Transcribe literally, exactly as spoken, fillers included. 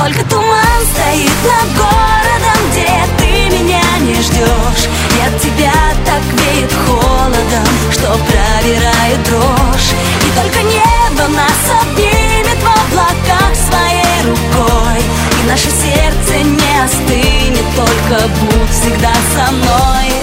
Только туман стоит над городом, где ты меня не ждешь. И от тебя так веет холодом, что пробирает дрожь. И только небо нас обнимет в облаках своей рукой, и наше сердце не остынет, только будь всегда со мной.